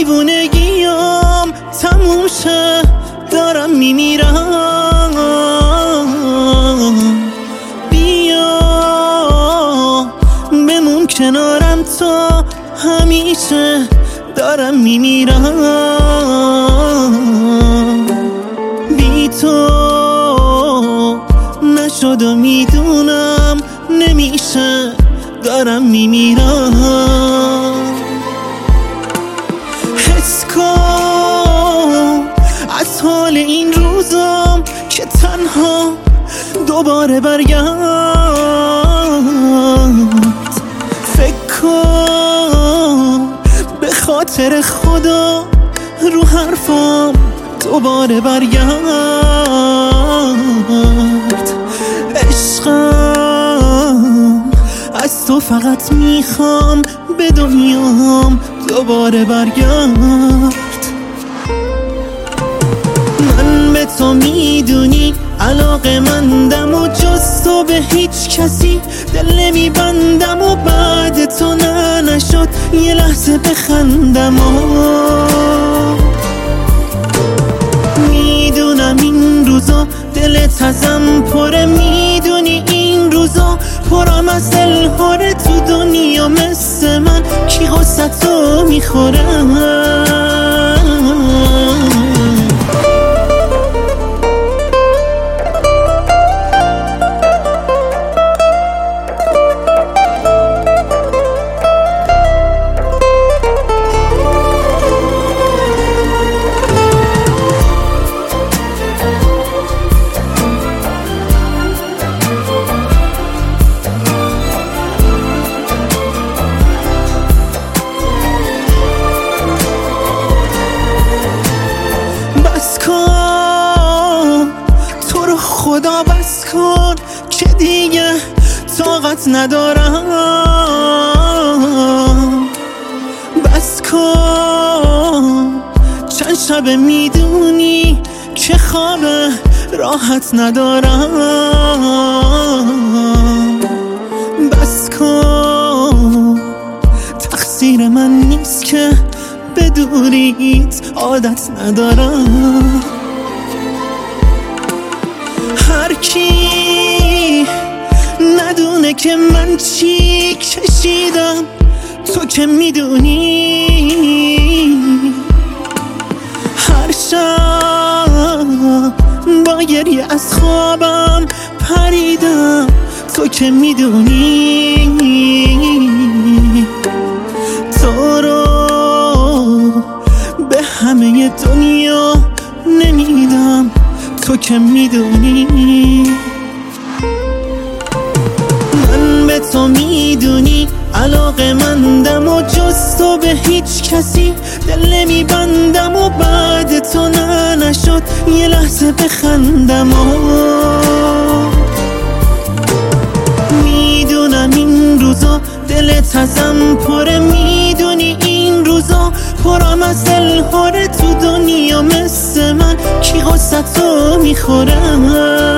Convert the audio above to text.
دیوونگیام تموم شه دارم میمیرم، بیا بمون کنارم تا همیشه دارم میمیرم. بی تو نشد و میدونم نمیشه دارم میمیرم. حس کن از حال این روزم که تنها دوباره برگرد. فکر کن به خاطر خدا رو حرفم دوباره برگرد. عشقم از تو فقط میخوام به دنیام دوباره برگرد. من به تو میدونی علاقه‌مندم و جز تو به هیچ کسی دل نمیبندم و بعد تو نشد یه لحظه بخندم. میدونم این روزا دلت ازم پره، میدونی این روزا پرم از دلهاره. تو دنیا مثل من کی غصه تو میخوره؟ تو رو خدا بس کن که دیگه طاقت ندارم. بس کن چند شب میدونی که خواب راحت ندارم. بس کن تقصیر من نیست که به دوریت عادت ندارم. هر کی ندونه که من چی کشیدم تو که میدونی. هر شب با گریه از خوابم پریدم تو که میدونی. تو رو به همه دنیا نمیدم تو که میدونی. من به تو میدونی علاقه‌مندم و جز تو به هیچ کسی دل نمیبندم و بعد تو نشد یه لحظه بخندم. میدونم این روزا دلت ازم پره، میدونی این روزا پرم از دلهاره. تو دنیا مثل من کی غصه تو میخوره؟